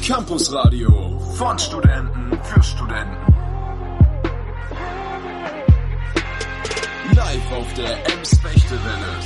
Campus Radio von Studenten für Studenten. Live auf der Ems-Fechtewelle.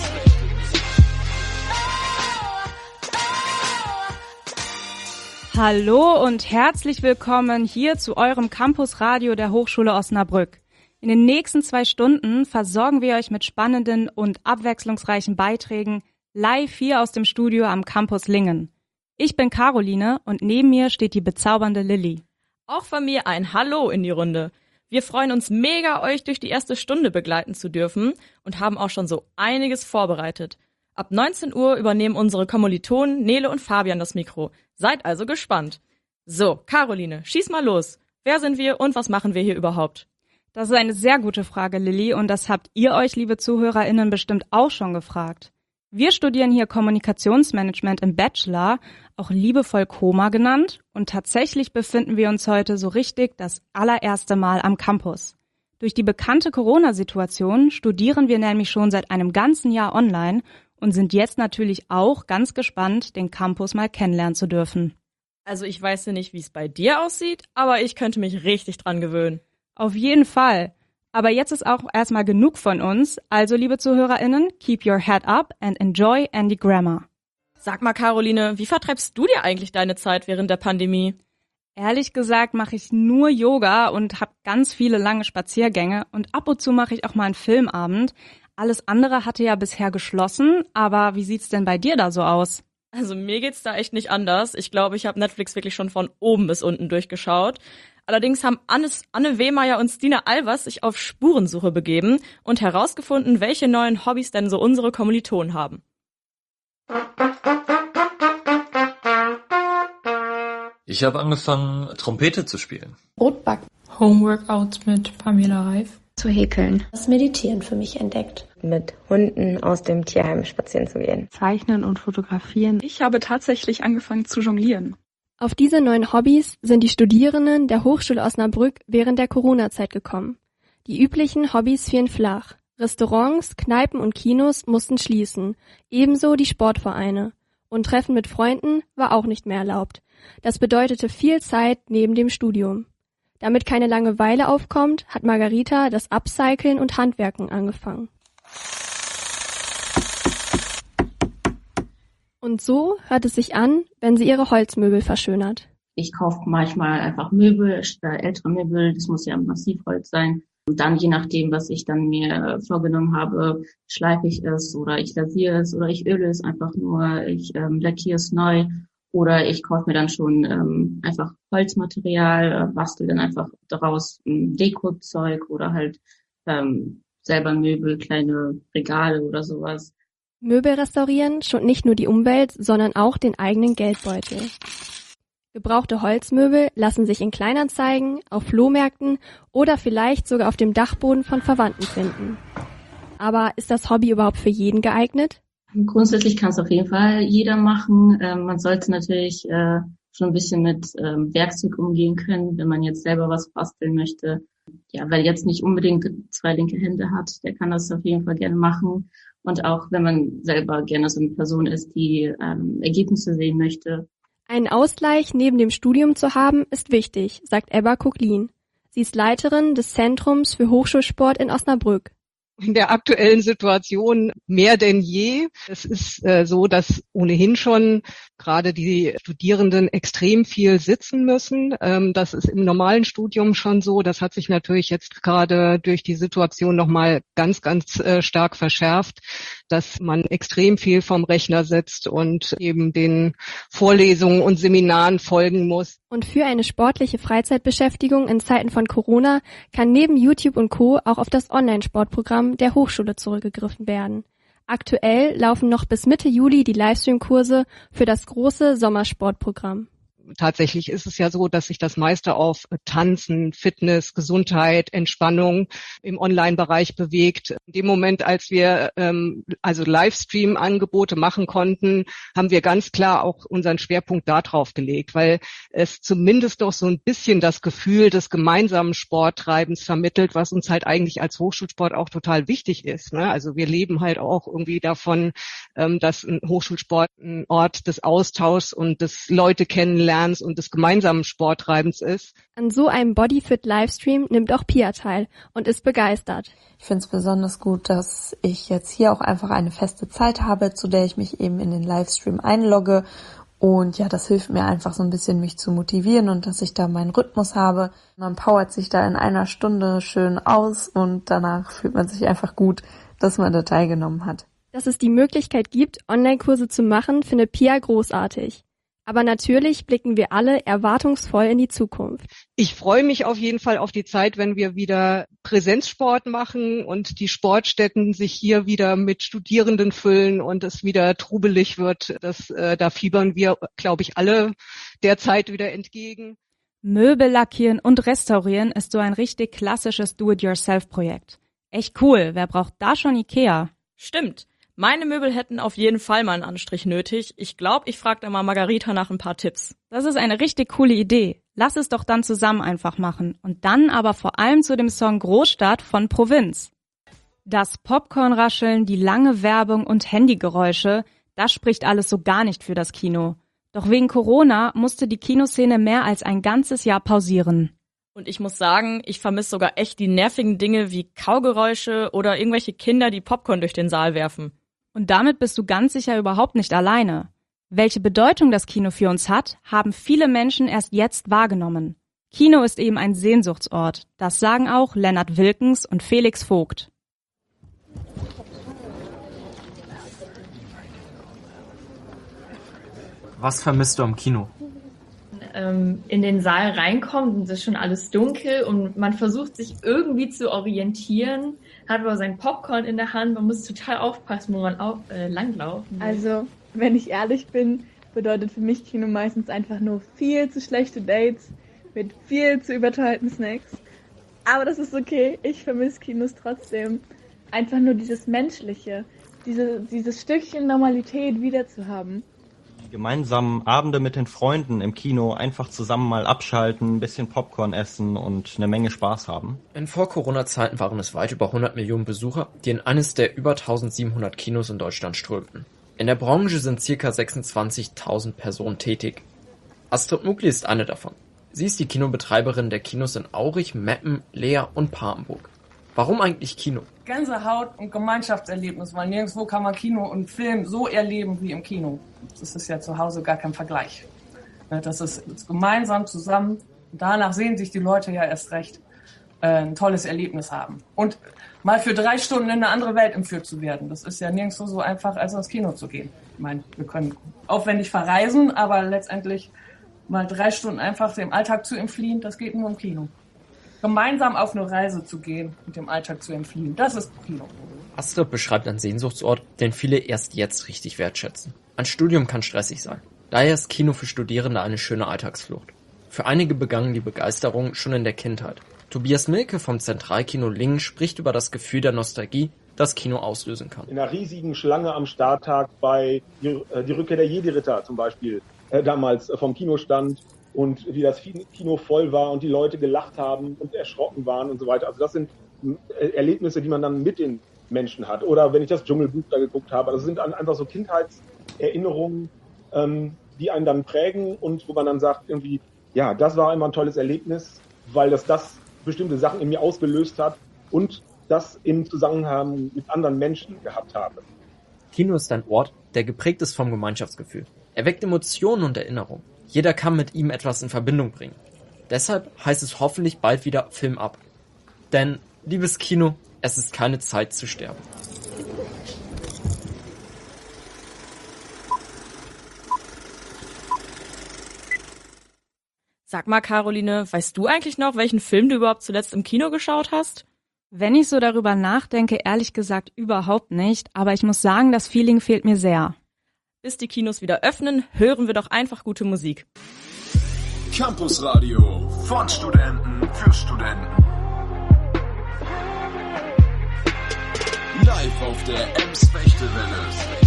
Hallo und herzlich willkommen hier zu eurem Campus Radio der Hochschule Osnabrück. In den nächsten 2 Stunden versorgen wir euch mit spannenden und abwechslungsreichen Beiträgen live hier aus dem Studio am Campus Lingen. Ich bin Caroline und neben mir steht die bezaubernde Lilly. Auch von mir ein Hallo in die Runde. Wir freuen uns mega, euch durch die erste Stunde begleiten zu dürfen und haben auch schon so einiges vorbereitet. Ab 19 Uhr übernehmen unsere Kommilitonen Nele und Fabian das Mikro. Seid also gespannt. So, Caroline, schieß mal los. Wer sind wir und was machen wir hier überhaupt? Das ist eine sehr gute Frage, Lilly, und das habt ihr euch, liebe ZuhörerInnen, bestimmt auch schon gefragt. Wir studieren hier Kommunikationsmanagement im Bachelor, auch liebevoll Koma genannt, und tatsächlich befinden wir uns heute so richtig das allererste Mal am Campus. Durch die bekannte Corona-Situation studieren wir nämlich schon seit einem ganzen Jahr online und sind jetzt natürlich auch ganz gespannt, den Campus mal kennenlernen zu dürfen. Also ich weiß ja nicht, wie es bei dir aussieht, aber ich könnte mich richtig dran gewöhnen. Auf jeden Fall. Aber jetzt ist auch erstmal genug von uns. Also, liebe ZuhörerInnen, keep your head up and enjoy Andy Grammer. Sag mal, Caroline, wie vertreibst du dir eigentlich deine Zeit während der Pandemie? Ehrlich gesagt mache ich nur Yoga und habe ganz viele lange Spaziergänge. Und ab und zu mache ich auch mal einen Filmabend. Alles andere hatte ja bisher geschlossen. Aber wie sieht's denn bei dir da so aus? Also mir geht's da echt nicht anders. Ich glaube, ich habe Netflix wirklich schon von oben bis unten durchgeschaut. Allerdings haben Anne Wehmeier und Stina Albers sich auf Spurensuche begeben und herausgefunden, welche neuen Hobbys denn so unsere Kommilitonen haben. Ich habe angefangen, Trompete zu spielen. Brotbacken. Homeworkouts mit Pamela Reif. Zu häkeln. Das Meditieren für mich entdeckt. Mit Hunden aus dem Tierheim spazieren zu gehen. Zeichnen und fotografieren. Ich habe tatsächlich angefangen zu jonglieren. Auf diese neuen Hobbys sind die Studierenden der Hochschule Osnabrück während der Corona-Zeit gekommen. Die üblichen Hobbys fielen flach. Restaurants, Kneipen und Kinos mussten schließen, ebenso die Sportvereine. Und Treffen mit Freunden war auch nicht mehr erlaubt. Das bedeutete viel Zeit neben dem Studium. Damit keine Langeweile aufkommt, hat Margarita das Upcyclen und Handwerken angefangen. Und so hört es sich an, wenn sie ihre Holzmöbel verschönert. Ich kaufe manchmal einfach Möbel, ältere Möbel, das muss ja Massivholz sein. Und dann, je nachdem, was ich dann mir vorgenommen habe, schleife ich es oder ich lasiere es oder ich öle es einfach nur, ich lackiere es neu oder ich kaufe mir dann schon einfach Holzmaterial, bastel dann einfach daraus Dekozeug oder halt selber Möbel, kleine Regale oder sowas. Möbel restaurieren schont nicht nur die Umwelt, sondern auch den eigenen Geldbeutel. Gebrauchte Holzmöbel lassen sich in Kleinanzeigen, auf Flohmärkten oder vielleicht sogar auf dem Dachboden von Verwandten finden. Aber ist das Hobby überhaupt für jeden geeignet? Grundsätzlich kann es auf jeden Fall jeder machen. Man sollte natürlich schon ein bisschen mit Werkzeug umgehen können, wenn man jetzt selber was basteln möchte. Ja, weil jetzt nicht unbedingt 2 linke Hände hat, der kann das auf jeden Fall gerne machen. Und auch wenn man selber gerne so eine Person ist, die Ergebnisse sehen möchte. Einen Ausgleich neben dem Studium zu haben, ist wichtig, sagt Ebba Kucklin. Sie ist Leiterin des Zentrums für Hochschulsport in Osnabrück. In der aktuellen Situation mehr denn je. Es ist so, dass ohnehin schon gerade die Studierenden extrem viel sitzen müssen. Das ist im normalen Studium schon so. Das hat sich natürlich jetzt gerade durch die Situation nochmal ganz, ganz stark verschärft, dass man extrem viel vom Rechner sitzt und eben den Vorlesungen und Seminaren folgen muss. Und für eine sportliche Freizeitbeschäftigung in Zeiten von Corona kann neben YouTube und Co. auch auf das Online-Sportprogramm der Hochschule zurückgegriffen werden. Aktuell laufen noch bis Mitte Juli die Livestream-Kurse für das große Sommersportprogramm. Tatsächlich ist es ja so, dass sich das meiste auf Tanzen, Fitness, Gesundheit, Entspannung im Online-Bereich bewegt. In dem Moment, als wir also Livestream-Angebote machen konnten, haben wir ganz klar auch unseren Schwerpunkt darauf gelegt, weil es zumindest doch so ein bisschen das Gefühl des gemeinsamen Sporttreibens vermittelt, was uns halt eigentlich als Hochschulsport auch total wichtig ist, ne? Also wir leben halt auch irgendwie davon, dass ein Hochschulsport ein Ort des Austauschs und des Leute kennenlernen Lernens und des gemeinsamen Sporttreibens ist. An so einem Bodyfit-Livestream nimmt auch Pia teil und ist begeistert. Ich finde es besonders gut, dass ich jetzt hier auch einfach eine feste Zeit habe, zu der ich mich eben in den Livestream einlogge. Und ja, das hilft mir einfach so ein bisschen, mich zu motivieren und dass ich da meinen Rhythmus habe. Man powert sich da in einer Stunde schön aus und danach fühlt man sich einfach gut, dass man da teilgenommen hat. Dass es die Möglichkeit gibt, Online-Kurse zu machen, findet Pia großartig. Aber natürlich blicken wir alle erwartungsvoll in die Zukunft. Ich freue mich auf jeden Fall auf die Zeit, wenn wir wieder Präsenzsport machen und die Sportstätten sich hier wieder mit Studierenden füllen und es wieder trubelig wird. Da fiebern wir, glaube ich, alle derzeit wieder entgegen. Möbel lackieren und restaurieren ist so ein richtig klassisches Do-it-yourself-Projekt. Echt cool, wer braucht da schon Ikea? Stimmt. Meine Möbel hätten auf jeden Fall mal einen Anstrich nötig. Ich glaube, ich frage da mal Margarita nach ein paar Tipps. Das ist eine richtig coole Idee. Lass es doch dann zusammen einfach machen. Und dann aber vor allem zu dem Song Großstadt von Provinz. Das Popcornrascheln, die lange Werbung und Handygeräusche, das spricht alles so gar nicht für das Kino. Doch wegen Corona musste die Kinoszene mehr als ein ganzes Jahr pausieren. Und ich muss sagen, ich vermisse sogar echt die nervigen Dinge wie Kaugeräusche oder irgendwelche Kinder, die Popcorn durch den Saal werfen. Und damit bist du ganz sicher überhaupt nicht alleine. Welche Bedeutung das Kino für uns hat, haben viele Menschen erst jetzt wahrgenommen. Kino ist eben ein Sehnsuchtsort. Das sagen auch Lennart Wilkens und Felix Vogt. Was vermisst du am Kino? In den Saal reinkommt und es ist schon alles dunkel und man versucht sich irgendwie zu orientieren, hat aber sein Popcorn in der Hand, man muss total aufpassen, wo man langlaufen will. Also, wenn ich ehrlich bin, bedeutet für mich Kino meistens einfach nur viel zu schlechte Dates mit viel zu überteuerten Snacks. Aber das ist okay, ich vermisse Kinos trotzdem. Einfach nur dieses Menschliche, dieses Stückchen Normalität wiederzuhaben. Gemeinsamen Abende mit den Freunden im Kino, einfach zusammen mal abschalten, ein bisschen Popcorn essen und eine Menge Spaß haben. In Vor-Corona-Zeiten waren es weit über 100 Millionen Besucher, die in eines der über 1700 Kinos in Deutschland strömten. In der Branche sind ca. 26.000 Personen tätig. Astrid Mugli ist eine davon. Sie ist die Kinobetreiberin der Kinos in Aurich, Meppen, Leer und Papenburg. Warum eigentlich Kino? Gänsehaut und Gemeinschaftserlebnis, weil nirgendwo kann man Kino und Film so erleben wie im Kino. Das ist ja zu Hause gar kein Vergleich. Das ist gemeinsam zusammen. Danach sehen sich die Leute ja erst recht ein tolles Erlebnis haben. Und mal für 3 Stunden in eine andere Welt entführt zu werden, das ist ja nirgendwo so einfach, als ins Kino zu gehen. Ich meine, wir können aufwendig verreisen, aber letztendlich mal 3 Stunden einfach dem Alltag zu entfliehen, das geht nur im Kino. Gemeinsam auf eine Reise zu gehen und dem Alltag zu entfliehen, das ist Kino. Astrid beschreibt einen Sehnsuchtsort, den viele erst jetzt richtig wertschätzen. Ein Studium kann stressig sein. Daher ist Kino für Studierende eine schöne Alltagsflucht. Für einige begann die Begeisterung schon in der Kindheit. Tobias Milke vom Zentralkino Lingen spricht über das Gefühl der Nostalgie, das Kino auslösen kann. In einer riesigen Schlange am Starttag bei die Rückkehr der Jedi-Ritter zum Beispiel damals vom Kino stand und wie das Kino voll war und die Leute gelacht haben und erschrocken waren und so weiter. Also das sind Erlebnisse, die man dann mit den Menschen hat. Oder wenn ich das Dschungelbuch da geguckt habe, das sind einfach so Kindheitserinnerungen, die einen dann prägen und wo man dann sagt irgendwie, ja, das war immer ein tolles Erlebnis, weil das bestimmte Sachen in mir ausgelöst hat und das im Zusammenhang mit anderen Menschen gehabt habe. Kino ist ein Ort, der geprägt ist vom Gemeinschaftsgefühl. Er weckt Emotionen und Erinnerungen. Jeder kann mit ihm etwas in Verbindung bringen. Deshalb heißt es hoffentlich bald wieder Film ab. Denn, liebes Kino, es ist keine Zeit zu sterben. Sag mal, Caroline, weißt du eigentlich noch, welchen Film du überhaupt zuletzt im Kino geschaut hast? Wenn ich so darüber nachdenke, ehrlich gesagt überhaupt nicht, aber ich muss sagen, das Feeling fehlt mir sehr. Bis die Kinos wieder öffnen, hören wir doch einfach gute Musik. Campus Radio von Studenten für Studenten. Live auf der Ems-Fechtewelle.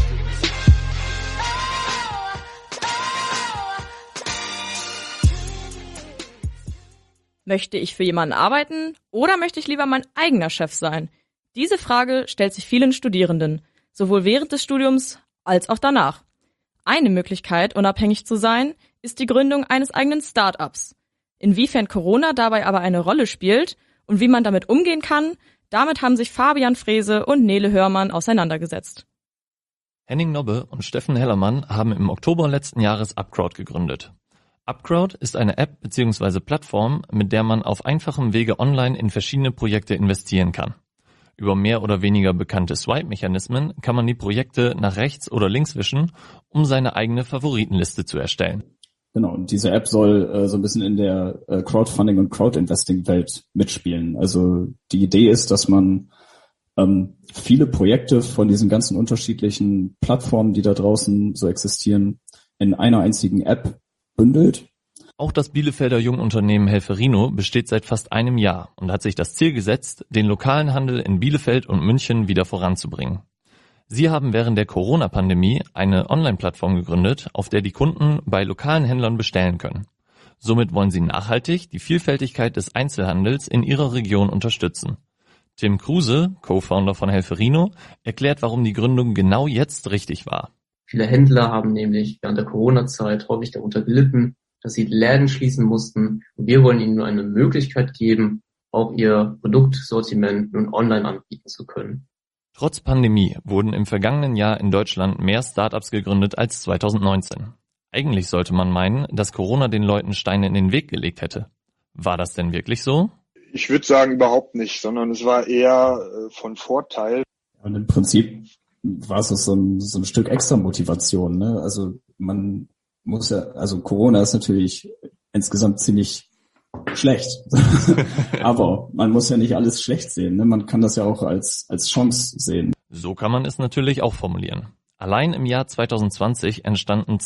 Möchte ich für jemanden arbeiten oder möchte ich lieber mein eigener Chef sein? Diese Frage stellt sich vielen Studierenden, sowohl während des Studiums als auch danach. Eine Möglichkeit, unabhängig zu sein, ist die Gründung eines eigenen Start-ups. Inwiefern Corona dabei aber eine Rolle spielt und wie man damit umgehen kann, damit haben sich Fabian Frese und Nele Hörmann auseinandergesetzt. Henning Nobbe und Steffen Hellermann haben im Oktober letzten Jahres Upcrowd gegründet. Upcrowd ist eine App bzw. Plattform, mit der man auf einfachem Wege online in verschiedene Projekte investieren kann. Über mehr oder weniger bekannte Swipe-Mechanismen kann man die Projekte nach rechts oder links wischen, um seine eigene Favoritenliste zu erstellen. Genau, und diese App soll so ein bisschen in der Crowdfunding- und Crowdinvesting-Welt mitspielen. Also die Idee ist, dass man viele Projekte von diesen ganzen unterschiedlichen Plattformen, die da draußen so existieren, in einer einzigen App bündelt. Auch das Bielefelder Jungunternehmen Helferino besteht seit fast einem Jahr und hat sich das Ziel gesetzt, den lokalen Handel in Bielefeld und München wieder voranzubringen. Sie haben während der Corona-Pandemie eine Online-Plattform gegründet, auf der die Kunden bei lokalen Händlern bestellen können. Somit wollen sie nachhaltig die Vielfältigkeit des Einzelhandels in ihrer Region unterstützen. Tim Kruse, Co-Founder von Helferino, erklärt, warum die Gründung genau jetzt richtig war. Viele Händler haben nämlich während der Corona-Zeit häufig darunter gelitten, dass sie Läden schließen mussten. Und wir wollen ihnen nur eine Möglichkeit geben, auch ihr Produktsortiment nun online anbieten zu können. Trotz Pandemie wurden im vergangenen Jahr in Deutschland mehr Startups gegründet als 2019. Eigentlich sollte man meinen, dass Corona den Leuten Steine in den Weg gelegt hätte. War das denn wirklich so? Ich würde sagen, überhaupt nicht, sondern es war eher von Vorteil. Und im Prinzip war es so ein Stück extra Motivation, ne? Also man muss ja, also Corona ist natürlich insgesamt ziemlich schlecht. Aber man muss ja nicht alles schlecht sehen, ne? Man kann das ja auch als Chance sehen. So kann man es natürlich auch formulieren. Allein im Jahr 2020 entstanden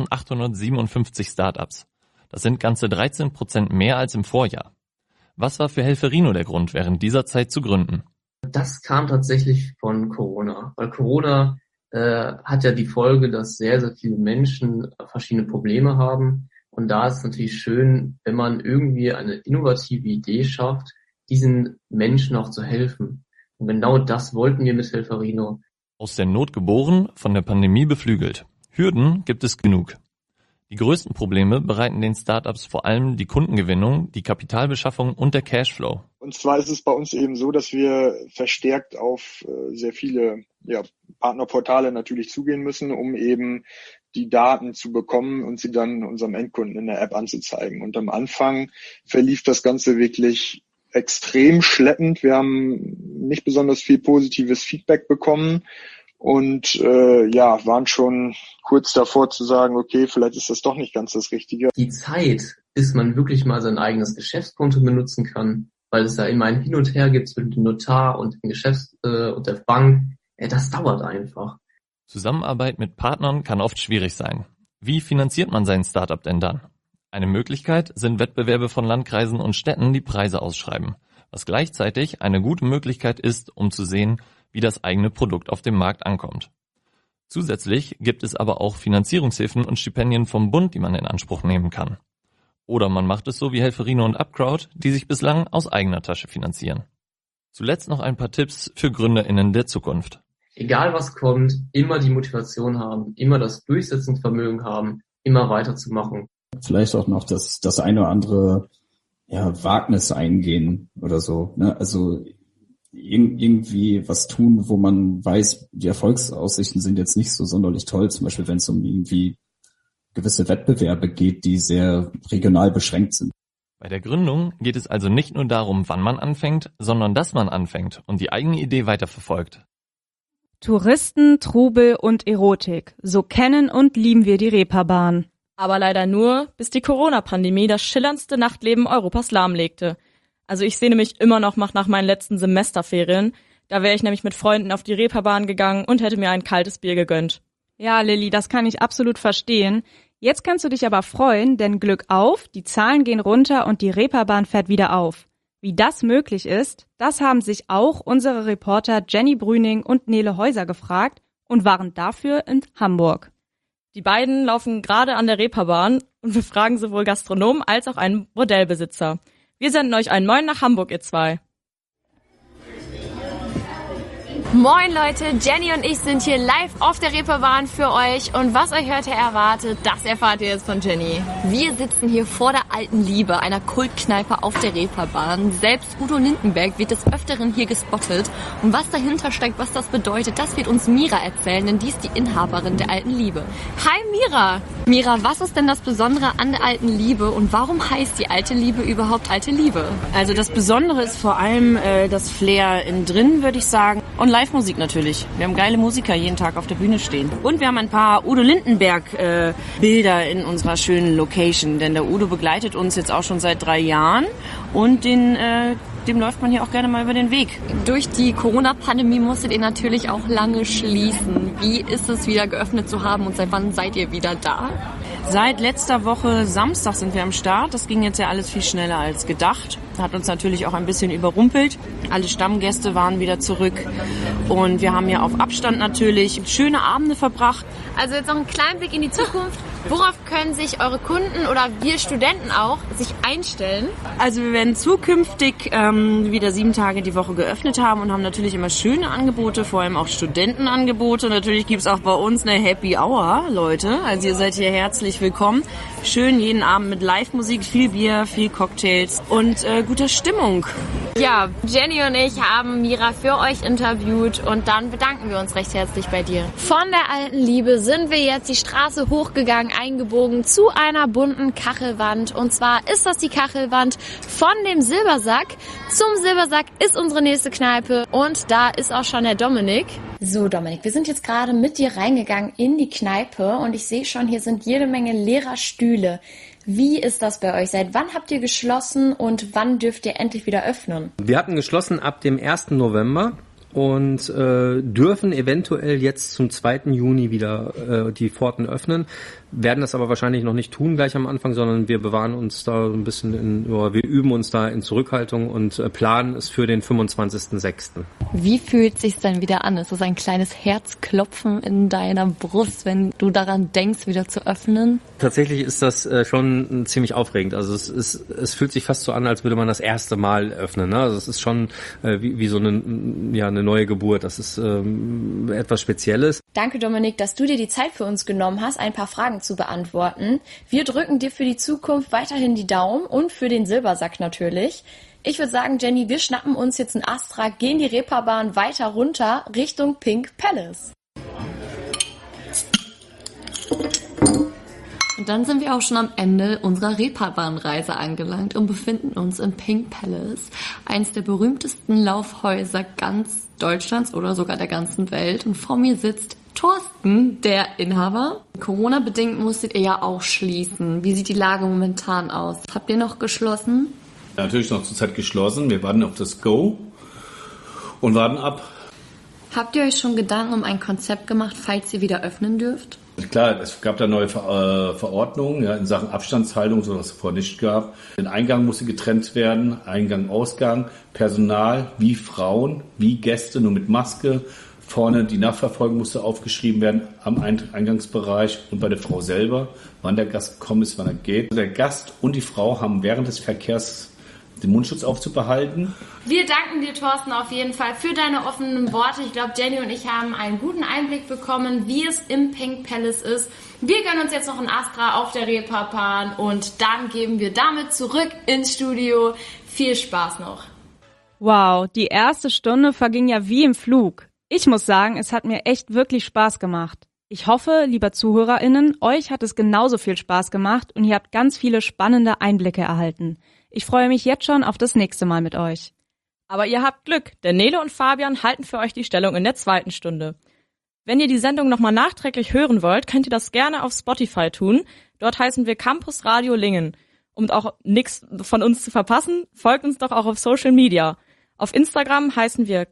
2857 Startups. Das sind ganze 13% mehr als im Vorjahr. Was war für Helferino der Grund, während dieser Zeit zu gründen? Das kam tatsächlich von Corona, weil Corona hat ja die Folge, dass sehr, sehr viele Menschen verschiedene Probleme haben. Und da ist es natürlich schön, wenn man irgendwie eine innovative Idee schafft, diesen Menschen auch zu helfen. Und genau das wollten wir mit Helferino. Aus der Not geboren, von der Pandemie beflügelt. Hürden gibt es genug. Die größten Probleme bereiten den Startups vor allem die Kundengewinnung, die Kapitalbeschaffung und der Cashflow. Und zwar ist es bei uns eben so, dass wir verstärkt auf sehr viele Partnerportale natürlich zugehen müssen, um eben die Daten zu bekommen und sie dann unserem Endkunden in der App anzuzeigen. Und am Anfang verlief das Ganze wirklich extrem schleppend. Wir haben nicht besonders viel positives Feedback bekommen. Und waren schon kurz davor zu sagen, okay, vielleicht ist das doch nicht ganz das Richtige. Die Zeit, bis man wirklich mal sein eigenes Geschäftskonto benutzen kann, weil es ja immer ein Hin und Her gibt zwischen dem Notar und dem und der Bank, das dauert einfach. Zusammenarbeit mit Partnern kann oft schwierig sein. Wie finanziert man sein Startup denn dann? Eine Möglichkeit sind Wettbewerbe von Landkreisen und Städten, die Preise ausschreiben, was gleichzeitig eine gute Möglichkeit ist, um zu sehen, wie das eigene Produkt auf dem Markt ankommt. Zusätzlich gibt es aber auch Finanzierungshilfen und Stipendien vom Bund, die man in Anspruch nehmen kann. Oder man macht es so wie Helferino und Upcrowd, die sich bislang aus eigener Tasche finanzieren. Zuletzt noch ein paar Tipps für GründerInnen der Zukunft. Egal was kommt, immer die Motivation haben, immer das Durchsetzungsvermögen haben, immer weiterzumachen. Vielleicht auch noch das eine oder andere Wagnis eingehen oder so, ne? Also irgendwie was tun, wo man weiß, die Erfolgsaussichten sind jetzt nicht so sonderlich toll, zum Beispiel wenn es um irgendwie gewisse Wettbewerbe geht, die sehr regional beschränkt sind. Bei der Gründung geht es also nicht nur darum, wann man anfängt, sondern dass man anfängt und die eigene Idee weiterverfolgt. Touristen, Trubel und Erotik. So kennen und lieben wir die Reeperbahn. Aber leider nur, bis die Corona-Pandemie das schillerndste Nachtleben Europas lahmlegte. Also ich sehne mich immer noch nach meinen letzten Semesterferien. Da wäre ich nämlich mit Freunden auf die Reeperbahn gegangen und hätte mir ein kaltes Bier gegönnt. Ja, Lilly, das kann ich absolut verstehen. Jetzt kannst du dich aber freuen, denn Glück auf, die Zahlen gehen runter und die Reeperbahn fährt wieder auf. Wie das möglich ist, das haben sich auch unsere Reporter Jenny Brüning und Nele Häuser gefragt und waren dafür in Hamburg. Die beiden laufen gerade an der Reeperbahn und wir fragen sowohl Gastronomen als auch einen Bordellbesitzer. Wir senden euch einen Moin nach Hamburg, ihr zwei. Moin Leute, Jenny und ich sind hier live auf der Reeperbahn für euch und was euch heute erwartet, das erfahrt ihr jetzt von Jenny. Wir sitzen hier vor der Alten Liebe, einer Kultkneipe auf der Reeperbahn. Selbst Udo Lindenberg wird des Öfteren hier gespottet und was dahinter steckt, was das bedeutet, das wird uns Mira erzählen, denn die ist die Inhaberin der Alten Liebe. Hi Mira! Mira, was ist denn das Besondere an der Alten Liebe und warum heißt die Alte Liebe überhaupt Alte Liebe? Also das Besondere ist vor allem das Flair innen drin, würde ich sagen. Und Live-Musik natürlich. Wir haben geile Musiker jeden Tag auf der Bühne stehen. Und wir haben ein paar Udo Lindenberg Bilder in unserer schönen Location. Denn der Udo begleitet uns jetzt auch schon seit 3 Jahren. Und dem läuft man hier auch gerne mal über den Weg. Durch die Corona-Pandemie musstet ihr natürlich auch lange schließen. Wie ist es wieder geöffnet zu haben und seit wann seid ihr wieder da? Seit letzter Woche Samstag sind wir am Start. Das ging jetzt ja alles viel schneller als gedacht. Hat uns natürlich auch ein bisschen überrumpelt. Alle Stammgäste waren wieder zurück. Und wir haben ja auf Abstand natürlich schöne Abende verbracht. Also jetzt noch einen kleinen Blick in die Zukunft. Worauf können sich eure Kunden oder wir Studenten auch sich einstellen? Also wir werden zukünftig wieder 7 Tage die Woche geöffnet haben und haben natürlich immer schöne Angebote, vor allem auch Studentenangebote. Natürlich gibt es auch bei uns eine Happy Hour, Leute. Also ihr seid hier herzlich willkommen. Schön jeden Abend mit Live-Musik, viel Bier, viel Cocktails und guter Stimmung. Ja, Jenny und ich haben Mira für euch interviewt und dann bedanken wir uns recht herzlich bei dir. Von der Alten Liebe sind wir jetzt die Straße hochgegangen, eingebogen zu einer bunten Kachelwand. Und zwar ist das die Kachelwand von dem Silbersack. Zum Silbersack ist unsere nächste Kneipe und da ist auch schon der Dominik. So Dominik, wir sind jetzt gerade mit dir reingegangen in die Kneipe und ich sehe schon, hier sind jede Menge leerer Stühle. Wie ist das bei euch? Seit wann habt ihr geschlossen und wann dürft ihr endlich wieder öffnen? Wir hatten geschlossen ab dem 1. November und dürfen eventuell jetzt zum 2. Juni wieder die Pforten öffnen. Werden das aber wahrscheinlich noch nicht tun gleich am Anfang, sondern wir bewahren uns da ein bisschen wir üben uns da in Zurückhaltung und planen es für den 25.06. Wie fühlt es sich denn wieder an? Ist das ein kleines Herzklopfen in deiner Brust, wenn du daran denkst, wieder zu öffnen? Tatsächlich ist das schon ziemlich aufregend. Also es fühlt sich fast so an, als würde man das erste Mal öffnen. Ne? Also es ist schon wie so eine neue Geburt. Das ist etwas Spezielles. Danke Dominik, dass du dir die Zeit für uns genommen hast, ein paar Fragen zu beantworten. Wir drücken dir für die Zukunft weiterhin die Daumen und für den Silbersack natürlich. Ich würde sagen, Jenny, wir schnappen uns jetzt einen Astra, gehen die Reeperbahn weiter runter Richtung Pink Palace. Und dann sind wir auch schon am Ende unserer Reeperbahn-Reise angelangt und befinden uns im Pink Palace, eins der berühmtesten Laufhäuser ganz Deutschlands oder sogar der ganzen Welt. Und vor mir sitzt Thorsten, der Inhaber. Corona-bedingt musstet ihr ja auch schließen. Wie sieht die Lage momentan aus? Habt ihr noch geschlossen? Ja, natürlich noch zurzeit geschlossen. Wir warten auf das Go und warten ab. Habt ihr euch schon Gedanken um ein Konzept gemacht, falls ihr wieder öffnen dürft? Klar, es gab da neue Verordnungen in Sachen Abstandshaltung, so was es vorher nicht gab. Der Eingang musste getrennt werden, Eingang, Ausgang, Personal wie Frauen, wie Gäste, nur mit Maske. Vorne die Nachverfolgung musste aufgeschrieben werden am Eingangsbereich und bei der Frau selber, wann der Gast gekommen ist, wann er geht. Der Gast und die Frau haben während des Verkehrs den Mundschutz aufzubehalten. Wir danken dir, Thorsten, auf jeden Fall für deine offenen Worte. Ich glaube, Jenny und ich haben einen guten Einblick bekommen, wie es im Pink Palace ist. Wir gönnen uns jetzt noch ein Astra auf der Reeperbahn und dann geben wir damit zurück ins Studio. Viel Spaß noch. Wow, die erste Stunde verging ja wie im Flug. Ich muss sagen, es hat mir echt wirklich Spaß gemacht. Ich hoffe, lieber ZuhörerInnen, euch hat es genauso viel Spaß gemacht und ihr habt ganz viele spannende Einblicke erhalten. Ich freue mich jetzt schon auf das nächste Mal mit euch. Aber ihr habt Glück, denn Nele und Fabian halten für euch die Stellung in der 2. Stunde. Wenn ihr die Sendung nochmal nachträglich hören wollt, könnt ihr das gerne auf Spotify tun. Dort heißen wir Campus Radio Lingen. Um auch nichts von uns zu verpassen, folgt uns doch auch auf Social Media. Auf Instagram heißen wir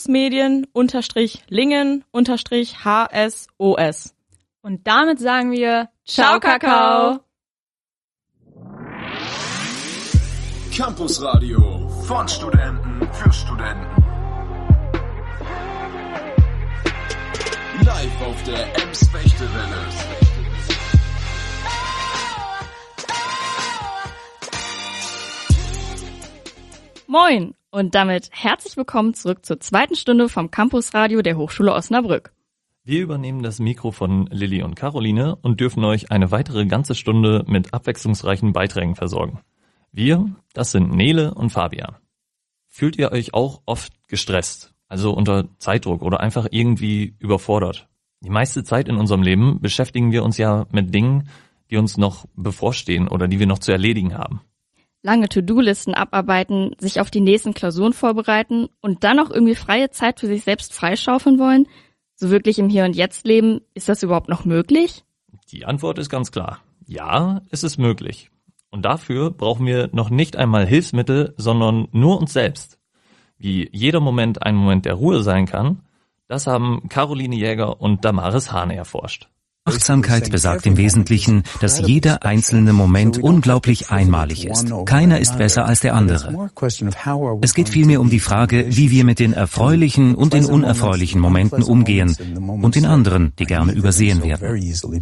campusmedien_lingen_HSOS. Und damit sagen wir Ciao, Kakao! Campus Radio von Studenten für Studenten. Live auf der Ems-Fechtewelle. Moin! Und damit herzlich willkommen zurück zur zweiten Stunde vom Campusradio der Hochschule Osnabrück. Wir übernehmen das Mikro von Lilly und Caroline und dürfen euch eine weitere ganze Stunde mit abwechslungsreichen Beiträgen versorgen. Wir, das sind Nele und Fabian. Fühlt ihr euch auch oft gestresst, also unter Zeitdruck oder einfach irgendwie überfordert? Die meiste Zeit in unserem Leben beschäftigen wir uns ja mit Dingen, die uns noch bevorstehen oder die wir noch zu erledigen haben. Lange To-Do-Listen abarbeiten, sich auf die nächsten Klausuren vorbereiten und dann noch irgendwie freie Zeit für sich selbst freischaufeln wollen? So wirklich im Hier und Jetzt leben, ist das überhaupt noch möglich? Die Antwort ist ganz klar. Ja, es ist möglich. Und dafür brauchen wir noch nicht einmal Hilfsmittel, sondern nur uns selbst. Wie jeder Moment ein Moment der Ruhe sein kann, das haben Caroline Jäger und Damaris Hahn erforscht. Achtsamkeit besagt im Wesentlichen, dass jeder einzelne Moment unglaublich einmalig ist. Keiner ist besser als der andere. Es geht vielmehr um die Frage, wie wir mit den erfreulichen und den unerfreulichen Momenten umgehen und den anderen, die gerne übersehen werden.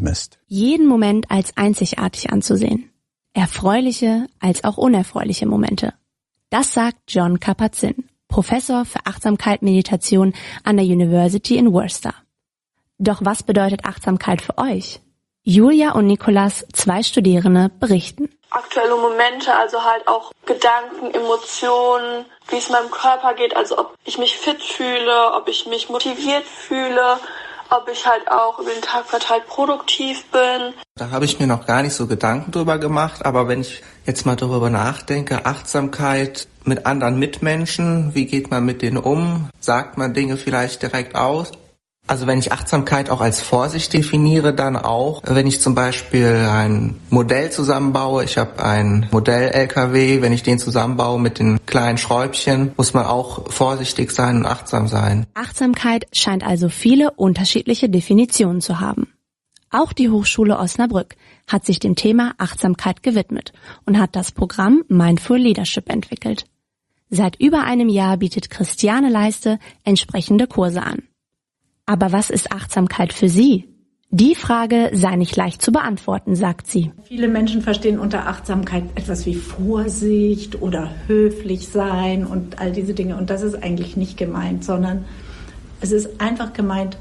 Jeden Moment als einzigartig anzusehen. Erfreuliche als auch unerfreuliche Momente. Das sagt Jon Kabat-Zinn, Professor für Achtsamkeit Meditation an der University in Worcester. Doch was bedeutet Achtsamkeit für euch? Julia und Nikolas, 2 Studierende, berichten. Aktuelle Momente, also halt auch Gedanken, Emotionen, wie es meinem Körper geht, also ob ich mich fit fühle, ob ich mich motiviert fühle, ob ich halt auch über den Tag verteilt produktiv bin. Da habe ich mir noch gar nicht so Gedanken drüber gemacht, aber wenn ich jetzt mal darüber nachdenke, Achtsamkeit mit anderen Mitmenschen, wie geht man mit denen um? Sagt man Dinge vielleicht direkt aus? Also wenn ich Achtsamkeit auch als Vorsicht definiere, dann auch, wenn ich zum Beispiel ein Modell zusammenbaue, ich habe ein Modell-LKW, wenn ich den zusammenbaue mit den kleinen Schräubchen, muss man auch vorsichtig sein und achtsam sein. Achtsamkeit scheint also viele unterschiedliche Definitionen zu haben. Auch die Hochschule Osnabrück hat sich dem Thema Achtsamkeit gewidmet und hat das Programm Mindful Leadership entwickelt. Seit über einem Jahr bietet Christiane Leiste entsprechende Kurse an. Aber was ist Achtsamkeit für Sie? Die Frage sei nicht leicht zu beantworten, sagt sie. Viele Menschen verstehen unter Achtsamkeit etwas wie Vorsicht oder höflich sein und all diese Dinge. Und das ist eigentlich nicht gemeint, sondern es ist einfach gemeint,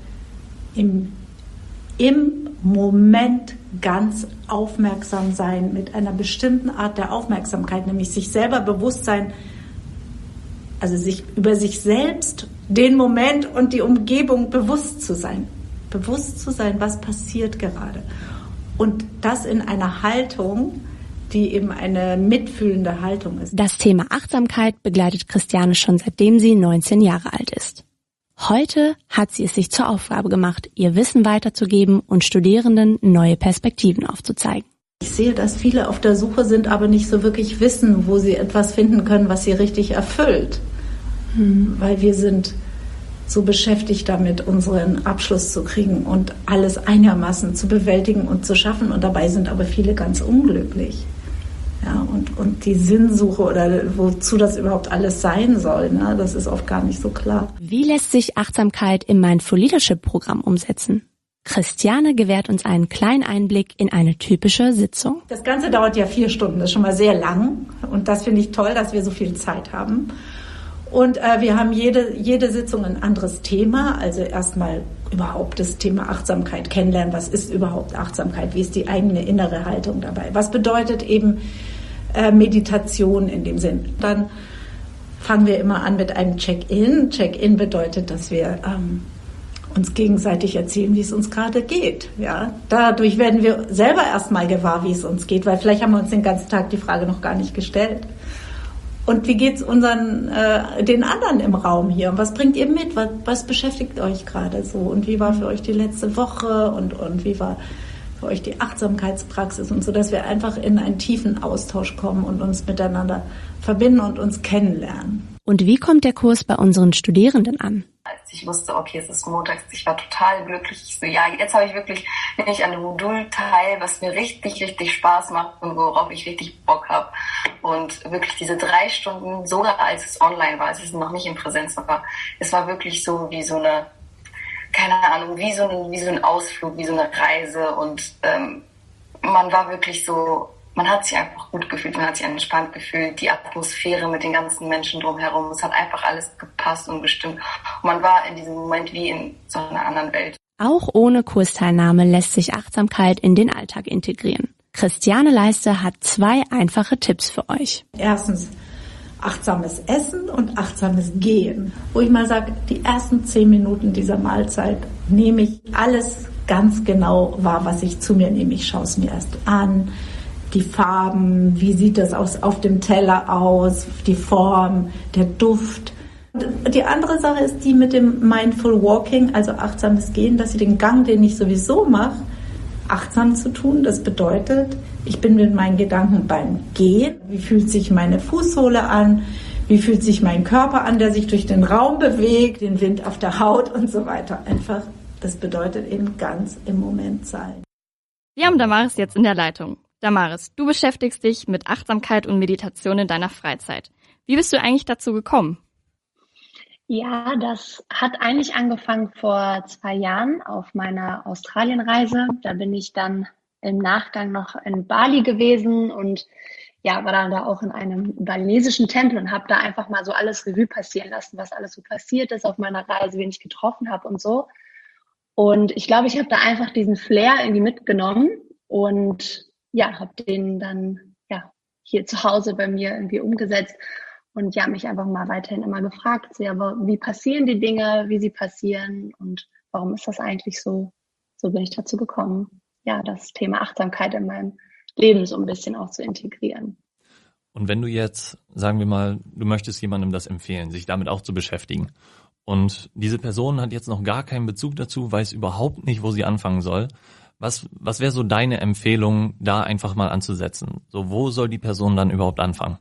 im Moment ganz aufmerksam sein, mit einer bestimmten Art der Aufmerksamkeit, nämlich sich selber bewusst sein, also sich über sich selbst, den Moment und die Umgebung bewusst zu sein. Bewusst zu sein, was passiert gerade. Und das in einer Haltung, die eben eine mitfühlende Haltung ist. Das Thema Achtsamkeit begleitet Christiane schon seitdem sie 19 Jahre alt ist. Heute hat sie es sich zur Aufgabe gemacht, ihr Wissen weiterzugeben und Studierenden neue Perspektiven aufzuzeigen. Ich sehe, dass viele auf der Suche sind, aber nicht so wirklich wissen, wo sie etwas finden können, was sie richtig erfüllt. Weil wir sind so beschäftigt damit, unseren Abschluss zu kriegen und alles einigermaßen zu bewältigen und zu schaffen. Und dabei sind aber viele ganz unglücklich. Ja, und die Sinnsuche oder wozu das überhaupt alles sein soll, ne, das ist oft gar nicht so klar. Wie lässt sich Achtsamkeit im Mindful Leadership Programm umsetzen? Christiane gewährt uns einen kleinen Einblick in eine typische Sitzung. Das Ganze dauert ja 4 Stunden, das ist schon mal sehr lang. Und das finde ich toll, dass wir so viel Zeit haben. Und wir haben jede Sitzung ein anderes Thema. Also erstmal überhaupt das Thema Achtsamkeit kennenlernen. Was ist überhaupt Achtsamkeit? Wie ist die eigene innere Haltung dabei? Was bedeutet eben Meditation in dem Sinn? Dann fangen wir immer an mit einem Check-in. Check-in bedeutet, dass wir uns gegenseitig erzählen, wie es uns gerade geht. Ja? Dadurch werden wir selber erstmal gewahr, wie es uns geht, weil vielleicht haben wir uns den ganzen Tag die Frage noch gar nicht gestellt. Und wie geht's den anderen im Raum hier? Und was bringt ihr mit? Was beschäftigt euch gerade so? Und wie war für euch die letzte Woche? Und wie war für euch die Achtsamkeitspraxis? Und so, dass wir einfach in einen tiefen Austausch kommen und uns miteinander verbinden und uns kennenlernen. Und wie kommt der Kurs bei unseren Studierenden an? Als ich wusste, okay, es ist montags, ich war total glücklich. Ich so, ja, jetzt habe ich wirklich, bin ich an einem Modul teil, was mir richtig, richtig Spaß macht und worauf ich richtig Bock habe. Und wirklich diese 3 Stunden, sogar als es online war, als es noch nicht in Präsenz war, es war wirklich so wie so eine, keine Ahnung, wie so ein Ausflug, wie so eine Reise. Und man war wirklich so man hat sich einfach gut gefühlt, man hat sich entspannt gefühlt, die Atmosphäre mit den ganzen Menschen drumherum, es hat einfach alles gepasst und gestimmt. Und man war in diesem Moment wie in so einer anderen Welt. Auch ohne Kursteilnahme lässt sich Achtsamkeit in den Alltag integrieren. Christiane Leister hat 2 einfache Tipps für euch. Erstens achtsames Essen und achtsames Gehen. Wo ich mal sage, die ersten 10 Minuten dieser Mahlzeit nehme ich alles ganz genau wahr, was ich zu mir nehme. Ich schaue es mir erst an, die Farben, wie sieht das auf dem Teller aus, die Form, der Duft. Und die andere Sache ist die mit dem Mindful Walking, also achtsames Gehen, dass ich den Gang, den ich sowieso mache, achtsam zu tun. Das bedeutet, ich bin mit meinen Gedanken beim Gehen. Wie fühlt sich meine Fußsohle an? Wie fühlt sich mein Körper an, der sich durch den Raum bewegt, den Wind auf der Haut und so weiter. Einfach, das bedeutet eben ganz im Moment sein. Wir haben Damaris jetzt in der Leitung. Damaris, du beschäftigst dich mit Achtsamkeit und Meditation in deiner Freizeit. Wie bist du eigentlich dazu gekommen? Ja, das hat eigentlich angefangen vor 2 Jahren auf meiner Australienreise. Da bin ich dann im Nachgang noch in Bali gewesen und ja, war dann da auch in einem balinesischen Tempel und habe da einfach mal so alles Revue passieren lassen, was alles so passiert ist auf meiner Reise, wen ich getroffen habe und so. Und ich glaube, ich habe da einfach diesen Flair irgendwie mitgenommen und ja, habe den dann ja hier zu Hause bei mir irgendwie umgesetzt und ja, mich einfach mal weiterhin immer gefragt, so, aber wie passieren die Dinge, wie sie passieren und warum ist das eigentlich so? So bin ich dazu gekommen, ja, das Thema Achtsamkeit in meinem Leben so ein bisschen auch zu integrieren. Und wenn du jetzt, sagen wir mal, du möchtest jemandem das empfehlen, sich damit auch zu beschäftigen und diese Person hat jetzt noch gar keinen Bezug dazu, weiß überhaupt nicht, wo sie anfangen soll, was wäre so deine Empfehlung, da einfach mal anzusetzen? So, wo soll die Person dann überhaupt anfangen?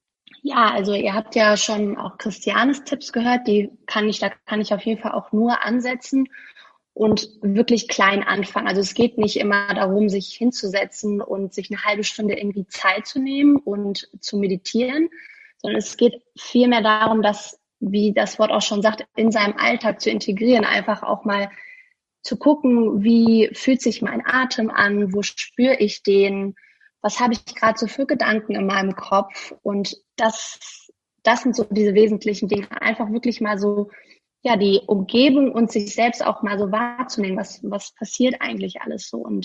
Ja, also ihr habt ja schon auch Christianes Tipps gehört, da kann ich auf jeden Fall auch nur ansetzen und wirklich klein anfangen. Also es geht nicht immer darum, sich hinzusetzen und sich eine halbe Stunde irgendwie Zeit zu nehmen und zu meditieren, sondern es geht vielmehr darum, das, wie das Wort auch schon sagt, in seinem Alltag zu integrieren, einfach auch mal zu gucken, wie fühlt sich mein Atem an, wo spüre ich den, was habe ich gerade so für Gedanken in meinem Kopf und das sind so diese wesentlichen Dinge, einfach wirklich mal so ja die Umgebung und sich selbst auch mal so wahrzunehmen, was passiert eigentlich alles so und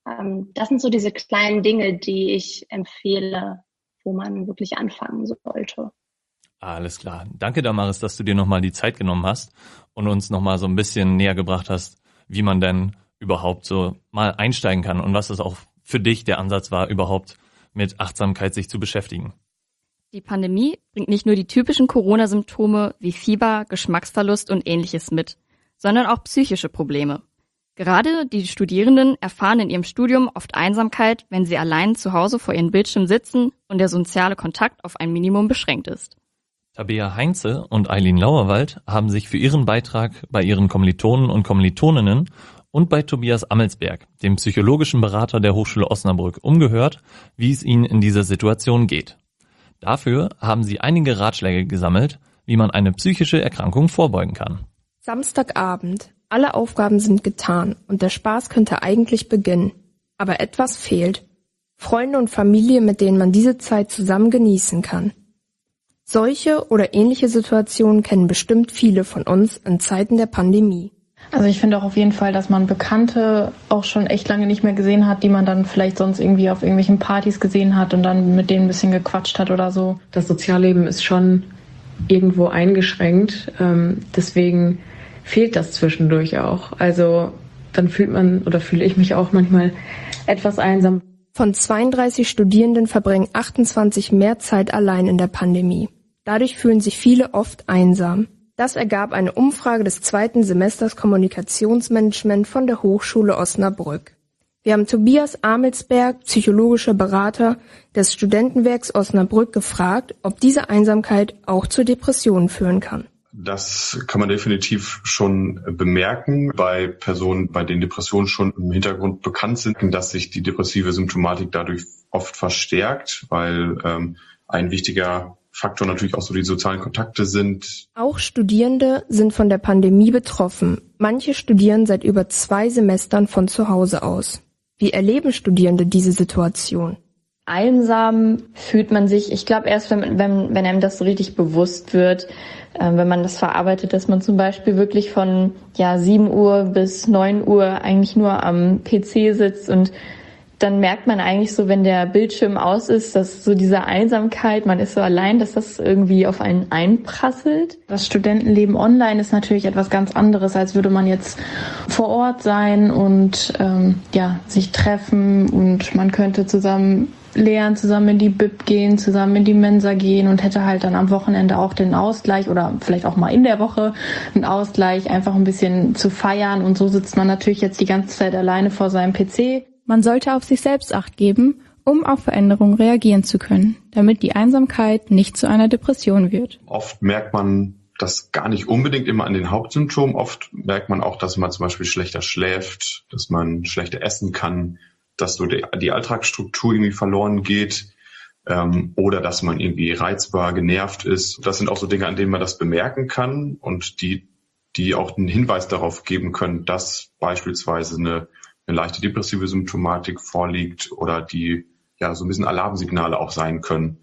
das sind so diese kleinen Dinge, die ich empfehle, wo man wirklich anfangen sollte. Alles klar. Danke, Damaris, dass du dir nochmal die Zeit genommen hast und uns nochmal so ein bisschen näher gebracht hast, wie man denn überhaupt so mal einsteigen kann und was das auch für dich der Ansatz war, überhaupt mit Achtsamkeit sich zu beschäftigen. Die Pandemie bringt nicht nur die typischen Corona-Symptome wie Fieber, Geschmacksverlust und Ähnliches mit, sondern auch psychische Probleme. Gerade die Studierenden erfahren in ihrem Studium oft Einsamkeit, wenn sie allein zu Hause vor ihren Bildschirmen sitzen und der soziale Kontakt auf ein Minimum beschränkt ist. Tabea Heinze und Eileen Lauerwald haben sich für ihren Beitrag bei ihren Kommilitonen und Kommilitoninnen und bei Tobias Ammelsberg, dem psychologischen Berater der Hochschule Osnabrück, umgehört, wie es ihnen in dieser Situation geht. Dafür haben sie einige Ratschläge gesammelt, wie man eine psychische Erkrankung vorbeugen kann. Samstagabend. Alle Aufgaben sind getan und der Spaß könnte eigentlich beginnen. Aber etwas fehlt. Freunde und Familie, mit denen man diese Zeit zusammen genießen kann. Solche oder ähnliche Situationen kennen bestimmt viele von uns in Zeiten der Pandemie. Also ich finde auch auf jeden Fall, dass man Bekannte auch schon echt lange nicht mehr gesehen hat, die man dann vielleicht sonst irgendwie auf irgendwelchen Partys gesehen hat und dann mit denen ein bisschen gequatscht hat oder so. Das Sozialleben ist schon irgendwo eingeschränkt, deswegen fehlt das zwischendurch auch. Also dann fühle ich mich auch manchmal etwas einsam. Von 32 Studierenden verbringen 28 mehr Zeit allein in der Pandemie. Dadurch fühlen sich viele oft einsam. Das ergab eine Umfrage des 2. Semesters Kommunikationsmanagement von der Hochschule Osnabrück. Wir haben Tobias Ammelsberg, psychologischer Berater des Studentenwerks Osnabrück, gefragt, ob diese Einsamkeit auch zu Depressionen führen kann. Das kann man definitiv schon bemerken bei Personen, bei denen Depressionen schon im Hintergrund bekannt sind, dass sich die depressive Symptomatik dadurch oft verstärkt, weil ein wichtiger Faktor natürlich auch so die sozialen Kontakte sind. Auch Studierende sind von der Pandemie betroffen. Manche studieren seit über 2 Semestern von zu Hause aus. Wie erleben Studierende diese Situation? Einsam fühlt man sich, ich glaube erst, wenn einem das so richtig bewusst wird, wenn man das verarbeitet, dass man zum Beispiel wirklich von 7 Uhr bis 9 Uhr eigentlich nur am PC sitzt und dann merkt man eigentlich so, wenn der Bildschirm aus ist, dass so diese Einsamkeit, man ist so allein, dass das irgendwie auf einen einprasselt. Das Studentenleben online ist natürlich etwas ganz anderes, als würde man jetzt vor Ort sein und sich treffen und man könnte zusammen lernen, zusammen in die Bib gehen, zusammen in die Mensa gehen und hätte halt dann am Wochenende auch den Ausgleich oder vielleicht auch mal in der Woche einen Ausgleich, einfach ein bisschen zu feiern. Und so sitzt man natürlich jetzt die ganze Zeit alleine vor seinem PC. Man sollte auf sich selbst Acht geben, um auf Veränderungen reagieren zu können, damit die Einsamkeit nicht zu einer Depression wird. Oft merkt man das gar nicht unbedingt immer an den Hauptsymptomen. Oft merkt man auch, dass man zum Beispiel schlechter schläft, dass man schlechter essen kann, dass so die Alltagsstruktur irgendwie verloren geht oder dass man irgendwie reizbar, genervt ist. Das sind auch so Dinge, an denen man das bemerken kann und die auch einen Hinweis darauf geben können, dass beispielsweise eine leichte depressive Symptomatik vorliegt oder die so ein bisschen Alarmsignale auch sein können,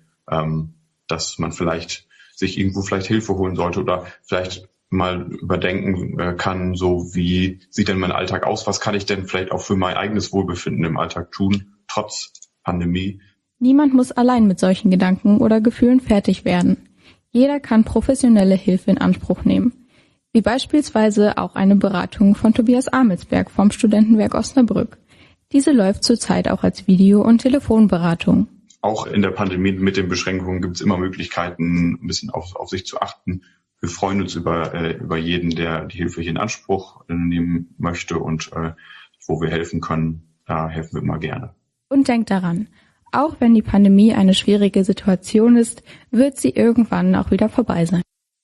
dass man vielleicht sich irgendwo vielleicht Hilfe holen sollte oder vielleicht mal überdenken kann, so wie sieht denn mein Alltag aus, was kann ich denn vielleicht auch für mein eigenes Wohlbefinden im Alltag tun, trotz Pandemie. Niemand muss allein mit solchen Gedanken oder Gefühlen fertig werden. Jeder kann professionelle Hilfe in Anspruch nehmen, wie beispielsweise auch eine Beratung von Tobias Amelsberg vom Studentenwerk Osnabrück. Diese läuft zurzeit auch als Video- und Telefonberatung. Auch in der Pandemie mit den Beschränkungen gibt es immer Möglichkeiten, ein bisschen auf sich zu achten. Wir freuen uns über jeden, der die Hilfe hier in Anspruch nehmen möchte und wo wir helfen können, da helfen wir immer gerne. Und denkt daran, auch wenn die Pandemie eine schwierige Situation ist, wird sie irgendwann auch wieder vorbei sein.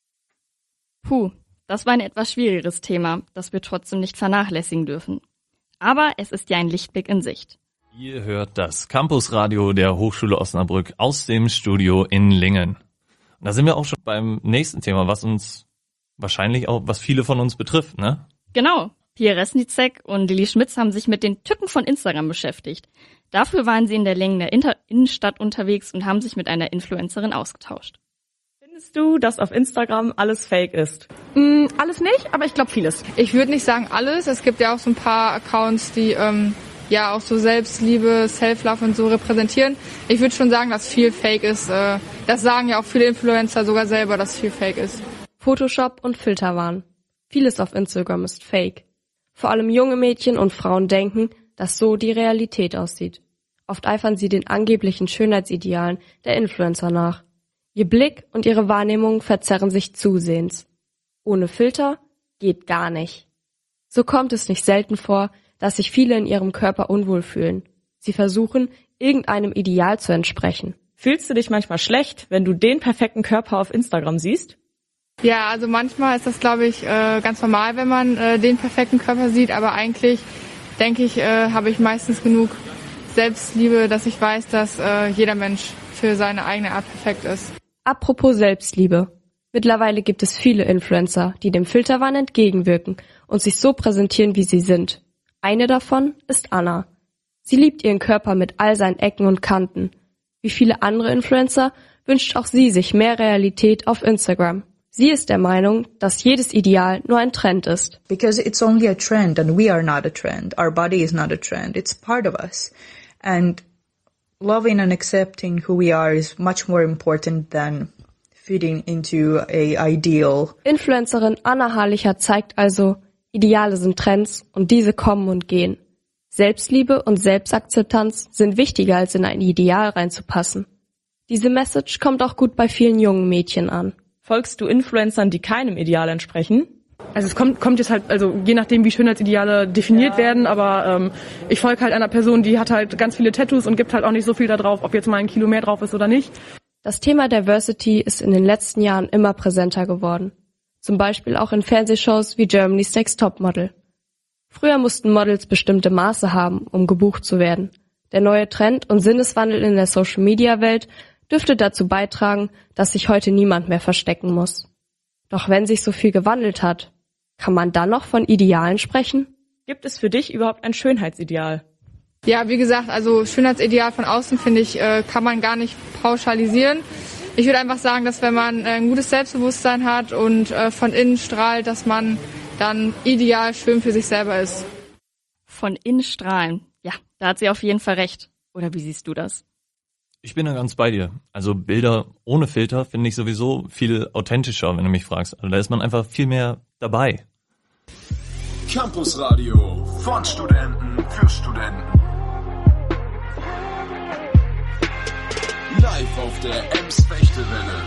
Puh, das war ein etwas schwierigeres Thema, das wir trotzdem nicht vernachlässigen dürfen. Aber es ist ja ein Lichtblick in Sicht. Ihr hört das Campusradio der Hochschule Osnabrück aus dem Studio in Lingen. Und da sind wir auch schon beim nächsten Thema, was uns wahrscheinlich auch, was viele von uns betrifft, ne? Genau. Pia Resnicek und Lilly Schmitz haben sich mit den Tücken von Instagram beschäftigt. Dafür waren sie in der Längener Innenstadt unterwegs und haben sich mit einer Influencerin ausgetauscht. Findest du, dass auf Instagram alles fake ist? Alles nicht, aber ich glaube vieles. Ich würde nicht sagen alles. Es gibt ja auch so ein paar Accounts, die auch so Selbstliebe, Self-Love und so repräsentieren. Ich würde schon sagen, dass viel Fake ist. Das sagen ja auch viele Influencer sogar selber, dass viel Fake ist. Photoshop und Filterwahn. Vieles auf Instagram ist Fake. Vor allem junge Mädchen und Frauen denken, dass so die Realität aussieht. Oft eifern sie den angeblichen Schönheitsidealen der Influencer nach. Ihr Blick und ihre Wahrnehmung verzerren sich zusehends. Ohne Filter geht gar nicht. So kommt es nicht selten vor, dass sich viele in ihrem Körper unwohl fühlen. Sie versuchen, irgendeinem Ideal zu entsprechen. Fühlst du dich manchmal schlecht, wenn du den perfekten Körper auf Instagram siehst? Ja, also manchmal ist das, glaube ich, ganz normal, wenn man den perfekten Körper sieht. Aber eigentlich, denke ich, habe ich meistens genug Selbstliebe, dass ich weiß, dass jeder Mensch für seine eigene Art perfekt ist. Apropos Selbstliebe. Mittlerweile gibt es viele Influencer, die dem Filterwahn entgegenwirken und sich so präsentieren, wie sie sind. Eine davon ist Anna. Sie liebt ihren Körper mit all seinen Ecken und Kanten. Wie viele andere Influencer wünscht auch sie sich mehr Realität auf Instagram. Sie ist der Meinung, dass jedes Ideal nur ein Trend ist. Because it's only a trend and we are not a trend. Our body is not a trend. It's part of us. And loving and accepting who we are is much more important than fitting into a ideal. Influencerin Anna Harlicher zeigt also, Ideale sind Trends und diese kommen und gehen. Selbstliebe und Selbstakzeptanz sind wichtiger, als in ein Ideal reinzupassen. Diese Message kommt auch gut bei vielen jungen Mädchen an. Folgst du Influencern, die keinem Ideal entsprechen? Also es kommt jetzt halt, also je nachdem, wie Schönheitsideale definiert werden, aber ich folge halt einer Person, die hat halt ganz viele Tattoos und gibt halt auch nicht so viel da drauf, ob jetzt mal ein Kilo mehr drauf ist oder nicht. Das Thema Diversity ist in den letzten Jahren immer präsenter geworden. Zum Beispiel auch in Fernsehshows wie Germany's Next Topmodel. Früher mussten Models bestimmte Maße haben, um gebucht zu werden. Der neue Trend und Sinneswandel in der Social-Media-Welt dürfte dazu beitragen, dass sich heute niemand mehr verstecken muss. Doch wenn sich so viel gewandelt hat, kann man dann noch von Idealen sprechen? Gibt es für dich überhaupt ein Schönheitsideal? Ja, wie gesagt, also Schönheitsideal von außen, finde ich, kann man gar nicht pauschalisieren. Ich würde einfach sagen, dass wenn man ein gutes Selbstbewusstsein hat und von innen strahlt, dass man dann ideal schön für sich selber ist. Von innen strahlen. Ja, da hat sie auf jeden Fall recht. Oder wie siehst du das? Ich bin da ganz bei dir. Also Bilder ohne Filter finde ich sowieso viel authentischer, wenn du mich fragst. Also da ist man einfach viel mehr dabei. Campus Radio von Studenten für Studenten. Live auf der Ems-Fechtewelle.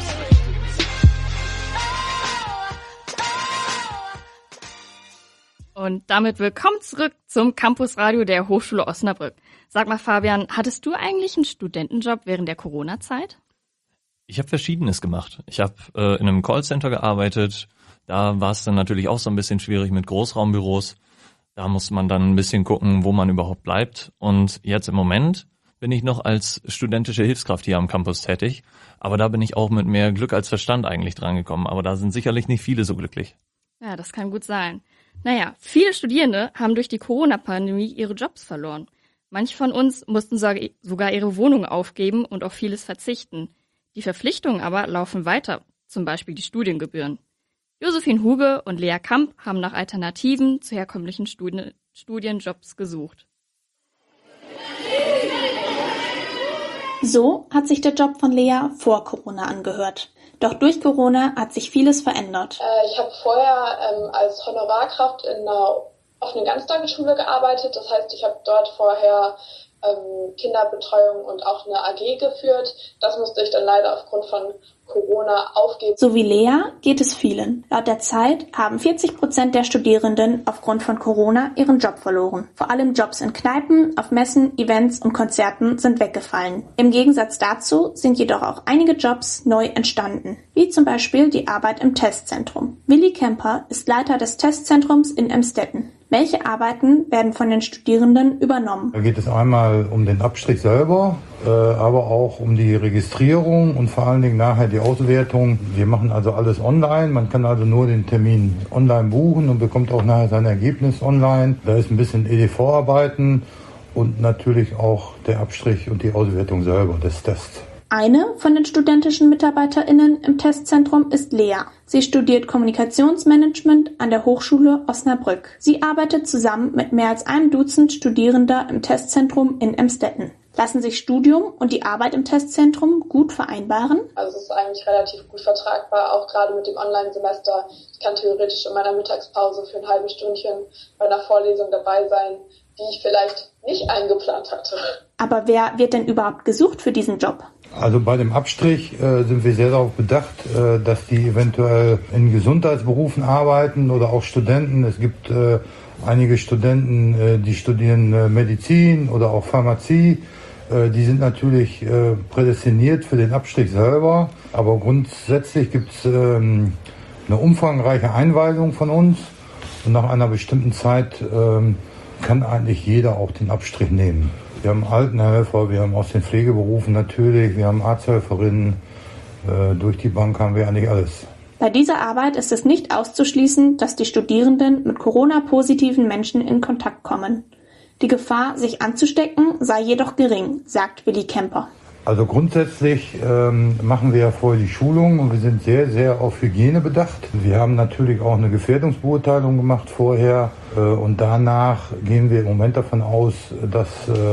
Und damit willkommen zurück zum Campusradio der Hochschule Osnabrück. Sag mal, Fabian, hattest du eigentlich einen Studentenjob während der Corona-Zeit? Ich habe Verschiedenes gemacht. Ich habe in einem Callcenter gearbeitet. Da war es dann natürlich auch so ein bisschen schwierig mit Großraumbüros. Da muss man dann ein bisschen gucken, wo man überhaupt bleibt. Und jetzt im Moment bin ich noch als studentische Hilfskraft hier am Campus tätig. Aber da bin ich auch mit mehr Glück als Verstand eigentlich drangekommen. Aber da sind sicherlich nicht viele so glücklich. Ja, das kann gut sein. Naja, viele Studierende haben durch die Corona-Pandemie ihre Jobs verloren. Manche von uns mussten sogar ihre Wohnung aufgeben und auf vieles verzichten. Die Verpflichtungen aber laufen weiter, zum Beispiel die Studiengebühren. Josephine Huge und Lea Kamp haben nach Alternativen zu herkömmlichen Studienjobs gesucht. So hat sich der Job von Lea vor Corona angehört. Doch durch Corona hat sich vieles verändert. Ich habe vorher als Honorarkraft in einer offenen Ganztagesschule gearbeitet. Das heißt, ich habe dort vorher Kinderbetreuung und auch eine AG geführt. Das musste ich dann leider aufgrund von Corona aufgeben. So wie Lea geht es vielen. Laut der Zeit haben 40% der Studierenden aufgrund von Corona ihren Job verloren. Vor allem Jobs in Kneipen, auf Messen, Events und Konzerten sind weggefallen. Im Gegensatz dazu sind jedoch auch einige Jobs neu entstanden, wie zum Beispiel die Arbeit im Testzentrum. Willi Kemper ist Leiter des Testzentrums in Emstetten. Welche Arbeiten werden von den Studierenden übernommen? Da geht es einmal um den Abstrich selber, aber auch um die Registrierung und vor allen Dingen nachher die Auswertung. Wir machen also alles online. Man kann also nur den Termin online buchen und bekommt auch nachher sein Ergebnis online. Da ist ein bisschen EDV-Arbeiten und natürlich auch der Abstrich und die Auswertung selber des Tests. Eine von den studentischen MitarbeiterInnen im Testzentrum ist Lea. Sie studiert Kommunikationsmanagement an der Hochschule Osnabrück. Sie arbeitet zusammen mit mehr als einem Dutzend Studierender im Testzentrum in Emstetten. Lassen sich Studium und die Arbeit im Testzentrum gut vereinbaren? Also es ist eigentlich relativ gut vertragbar, auch gerade mit dem Online-Semester. Ich kann theoretisch in meiner Mittagspause für ein halbes Stündchen bei einer Vorlesung dabei sein, die ich vielleicht nicht eingeplant hatte. Aber wer wird denn überhaupt gesucht für diesen Job? Also bei dem Abstrich sind wir sehr darauf bedacht, dass die eventuell in Gesundheitsberufen arbeiten oder auch Studenten. Es gibt einige Studenten, die studieren Medizin oder auch Pharmazie. Die sind natürlich prädestiniert für den Abstrich selber. Aber grundsätzlich gibt es eine umfangreiche Einweisung von uns. Und nach einer bestimmten Zeit kann eigentlich jeder auch den Abstrich nehmen. Wir haben Altenhelfer, wir haben aus den Pflegeberufen natürlich, wir haben Arzthelferinnen, durch die Bank haben wir eigentlich alles. Bei dieser Arbeit ist es nicht auszuschließen, dass die Studierenden mit Corona-positiven Menschen in Kontakt kommen. Die Gefahr, sich anzustecken, sei jedoch gering, sagt Willi Kemper. Also grundsätzlich machen wir ja vorher die Schulung und wir sind sehr, sehr auf Hygiene bedacht. Wir haben natürlich auch eine Gefährdungsbeurteilung gemacht vorher und danach gehen wir im Moment davon aus, dass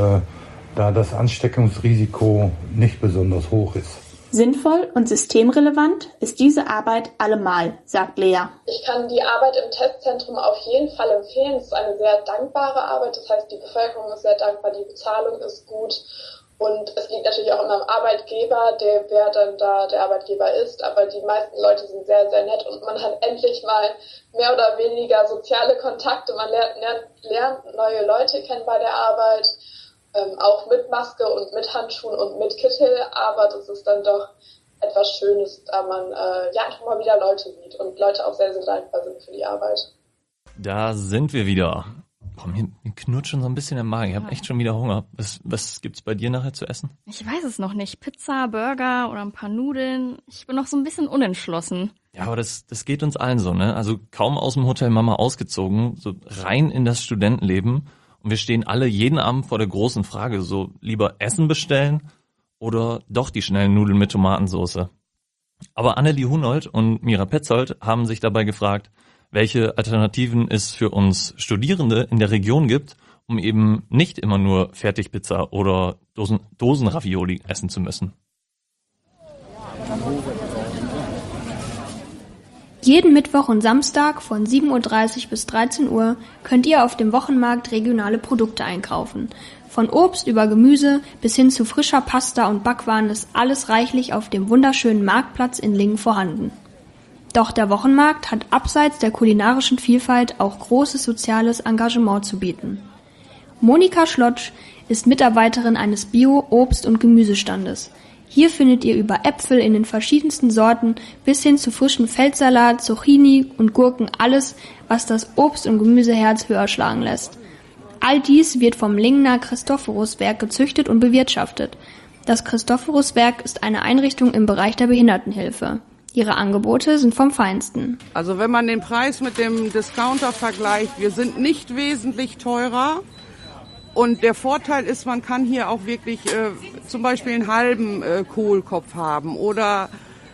da das Ansteckungsrisiko nicht besonders hoch ist. Sinnvoll und systemrelevant ist diese Arbeit allemal, sagt Lea. Ich kann die Arbeit im Testzentrum auf jeden Fall empfehlen. Es ist eine sehr dankbare Arbeit, das heißt, die Bevölkerung ist sehr dankbar, die Bezahlung ist gut. Und es liegt natürlich auch immer am Arbeitgeber, wer dann da der Arbeitgeber ist. Aber die meisten Leute sind sehr, sehr nett und man hat endlich mal mehr oder weniger soziale Kontakte. Man lernt neue Leute kennen bei der Arbeit, auch mit Maske und mit Handschuhen und mit Kittel. Aber das ist dann doch etwas Schönes, da man einfach mal wieder Leute sieht und Leute auch sehr, sehr dankbar sind für die Arbeit. Da sind wir wieder. Boah, mir knurrt schon so ein bisschen im Magen. Ich habe echt schon wieder Hunger. Was gibt's bei dir nachher zu essen? Ich weiß es noch nicht. Pizza, Burger oder ein paar Nudeln. Ich bin noch so ein bisschen unentschlossen. Ja, aber das geht uns allen so, ne? Also kaum aus dem Hotel Mama ausgezogen, so rein in das Studentenleben. Und wir stehen alle jeden Abend vor der großen Frage, so lieber Essen bestellen oder doch die schnellen Nudeln mit Tomatensauce. Aber Annelie Hunold und Mira Petzold haben sich dabei gefragt, welche Alternativen es für uns Studierende in der Region gibt, um eben nicht immer nur Fertigpizza oder Dosenravioli essen zu müssen. Jeden Mittwoch und Samstag von 7:30 Uhr bis 13 Uhr könnt ihr auf dem Wochenmarkt regionale Produkte einkaufen. Von Obst über Gemüse bis hin zu frischer Pasta und Backwaren ist alles reichlich auf dem wunderschönen Marktplatz in Lingen vorhanden. Doch der Wochenmarkt hat abseits der kulinarischen Vielfalt auch großes soziales Engagement zu bieten. Monika Schlotsch ist Mitarbeiterin eines Bio-Obst- und Gemüsestandes. Hier findet ihr über Äpfel in den verschiedensten Sorten bis hin zu frischem Feldsalat, Zucchini und Gurken alles, was das Obst- und Gemüseherz höher schlagen lässt. All dies wird vom Lingener Christophoruswerk gezüchtet und bewirtschaftet. Das Christophoruswerk ist eine Einrichtung im Bereich der Behindertenhilfe. Ihre Angebote sind vom Feinsten. Also wenn man den Preis mit dem Discounter vergleicht, wir sind nicht wesentlich teurer. Und der Vorteil ist, man kann hier auch wirklich zum Beispiel einen halben Kohlkopf haben oder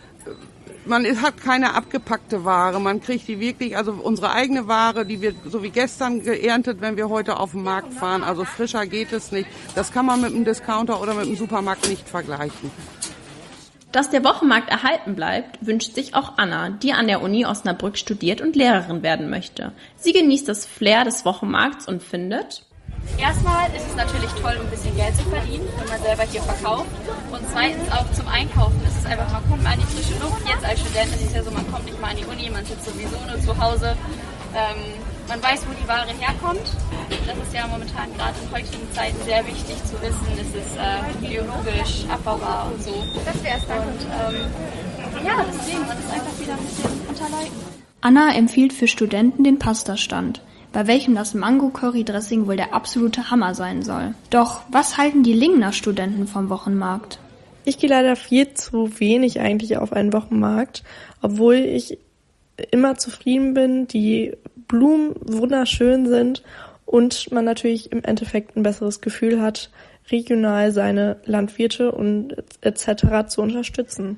man hat keine abgepackte Ware. Man kriegt die wirklich, also unsere eigene Ware, die wird so wie gestern geerntet, wenn wir heute auf den Markt fahren. Also frischer geht es nicht. Das kann man mit einem Discounter oder mit einem Supermarkt nicht vergleichen. Dass der Wochenmarkt erhalten bleibt, wünscht sich auch Anna, die an der Uni Osnabrück studiert und Lehrerin werden möchte. Sie genießt das Flair des Wochenmarkts und findet: Erstmal ist es natürlich toll, um ein bisschen Geld zu verdienen, wenn man selber hier verkauft. Und zweitens auch zum Einkaufen ist es einfach, man kommt mal in die frische Luft. Jetzt als Student ist es ja so, man kommt nicht mal in die Uni, man sitzt sowieso nur zu Hause. Man weiß, wo die Ware herkommt. Das ist ja momentan gerade in heutigen Zeiten sehr wichtig zu wissen. Es ist biologisch, abbaubar und so. Das wäre es dann. Und ja, deswegen, man ist einfach wieder ein bisschen unter Leuten. Anna empfiehlt für Studenten den Pastastand, bei welchem das Mango-Curry-Dressing wohl der absolute Hammer sein soll. Doch was halten die Lingener Studenten vom Wochenmarkt? Ich gehe leider viel zu wenig eigentlich auf einen Wochenmarkt, obwohl ich immer zufrieden bin, die Blumen wunderschön sind und man natürlich im Endeffekt ein besseres Gefühl hat, regional seine Landwirte und etc. zu unterstützen.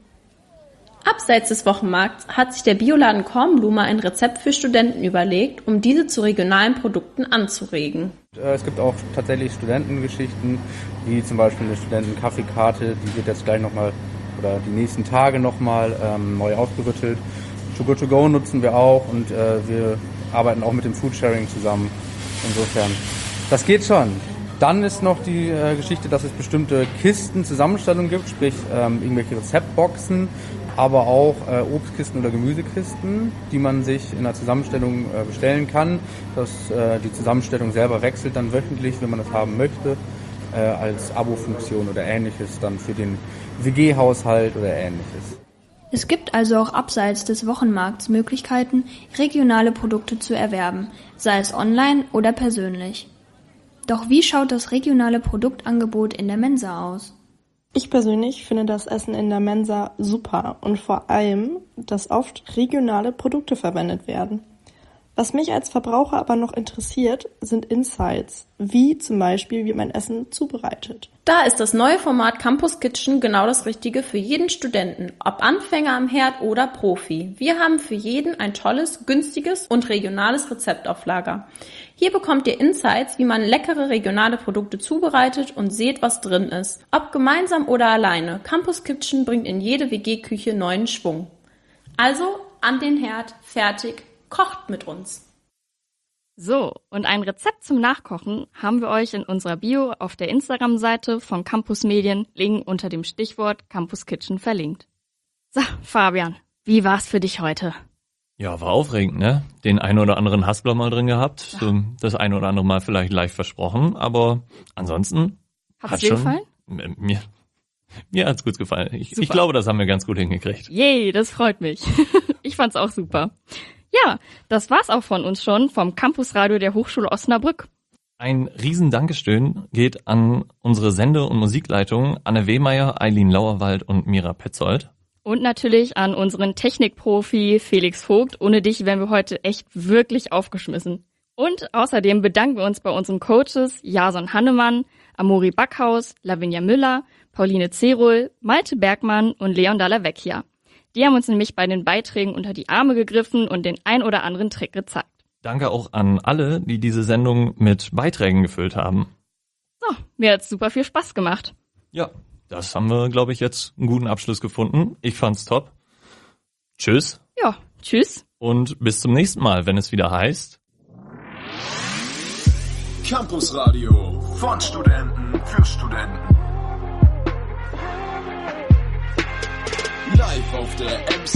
Abseits des Wochenmarkts hat sich der Bioladen Kornblume ein Rezept für Studenten überlegt, um diese zu regionalen Produkten anzuregen. Es gibt auch tatsächlich Studentengeschichten, wie zum Beispiel eine Studentenkaffeekarte, die wird jetzt gleich nochmal oder die nächsten Tage nochmal neu aufgerüttelt. Too Good To Go nutzen wir auch und wir arbeiten auch mit dem Foodsharing zusammen. Insofern, das geht schon. Dann ist noch die Geschichte, dass es bestimmte Kisten, Zusammenstellungen gibt, sprich irgendwelche Rezeptboxen, aber auch Obstkisten oder Gemüsekisten, die man sich in der Zusammenstellung bestellen kann. Die Zusammenstellung selber wechselt dann wöchentlich, wenn man das haben möchte, als Abo-Funktion oder ähnliches, dann für den WG-Haushalt oder ähnliches. Es gibt also auch abseits des Wochenmarkts Möglichkeiten, regionale Produkte zu erwerben, sei es online oder persönlich. Doch wie schaut das regionale Produktangebot in der Mensa aus? Ich persönlich finde das Essen in der Mensa super und vor allem, dass oft regionale Produkte verwendet werden. Was mich als Verbraucher aber noch interessiert, sind Insights, wie zum Beispiel, wie man Essen zubereitet. Da ist das neue Format Campus Kitchen genau das Richtige für jeden Studenten, ob Anfänger am Herd oder Profi. Wir haben für jeden ein tolles, günstiges und regionales Rezept auf Lager. Hier bekommt ihr Insights, wie man leckere regionale Produkte zubereitet und seht, was drin ist. Ob gemeinsam oder alleine, Campus Kitchen bringt in jede WG-Küche neuen Schwung. Also an den Herd, fertig, kocht mit uns. So, und ein Rezept zum Nachkochen haben wir euch in unserer Bio auf der Instagram-Seite von Campus Medien Lingen unter dem Stichwort Campus Kitchen verlinkt. So, Fabian, wie war's für dich heute? Ja, war aufregend, ne? Den einen oder anderen Haspler mal drin gehabt, so das eine oder andere Mal vielleicht live versprochen, aber ansonsten hat's dir gefallen? Mir hat's gut gefallen. Ich glaube, das haben wir ganz gut hingekriegt. Yay, das freut mich. Ich fand's auch super. Ja, das war's auch von uns schon vom Campusradio der Hochschule Osnabrück. Ein riesen Dankeschön geht an unsere Sende- und Musikleitung Anne Wehmeier, Eileen Lauerwald und Mira Petzold. Und natürlich an unseren Technikprofi Felix Vogt. Ohne dich wären wir heute echt wirklich aufgeschmissen. Und außerdem bedanken wir uns bei unseren Coaches Jason Hannemann, Amori Backhaus, Lavinia Müller, Pauline Zerul, Malte Bergmann und Leon Dalla Vecchia. Die haben uns nämlich bei den Beiträgen unter die Arme gegriffen und den ein oder anderen Trick gezeigt. Danke auch an alle, die diese Sendung mit Beiträgen gefüllt haben. So, mir hat's super viel Spaß gemacht. Ja, das haben wir, glaube ich, jetzt einen guten Abschluss gefunden. Ich fand's top. Tschüss. Ja, tschüss. Und bis zum nächsten Mal, wenn es wieder heißt... Campus Radio von Studenten für Studenten. Live auf der MC